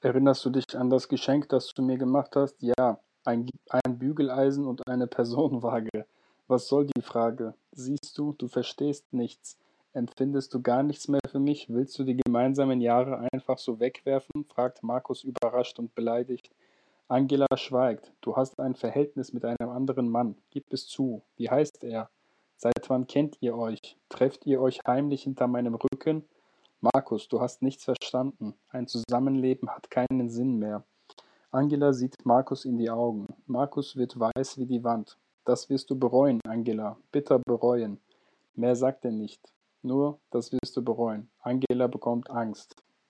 Erinnerst du dich an das Geschenk, das du mir gemacht hast? Ja, ein Bügeleisen und eine Personenwaage. Was soll die Frage? Siehst du, du verstehst nichts. Empfindest du gar nichts mehr für mich? Willst du die gemeinsamen Jahre einfach so wegwerfen? Fragt Markus überrascht und beleidigt. Angela schweigt. Du hast ein Verhältnis mit einem anderen Mann. Gib es zu. Wie heißt er? Seit wann kennt ihr euch? Trefft ihr euch heimlich hinter meinem Rücken? Markus, du hast nichts verstanden. Ein Zusammenleben hat keinen Sinn mehr. Angela sieht Markus in die Augen. Markus wird weiß wie die Wand. Das wirst du bereuen, Angela. Bitter bereuen. Mehr sagt er nicht. Nur, das wirst du bereuen. Angela bekommt Angst.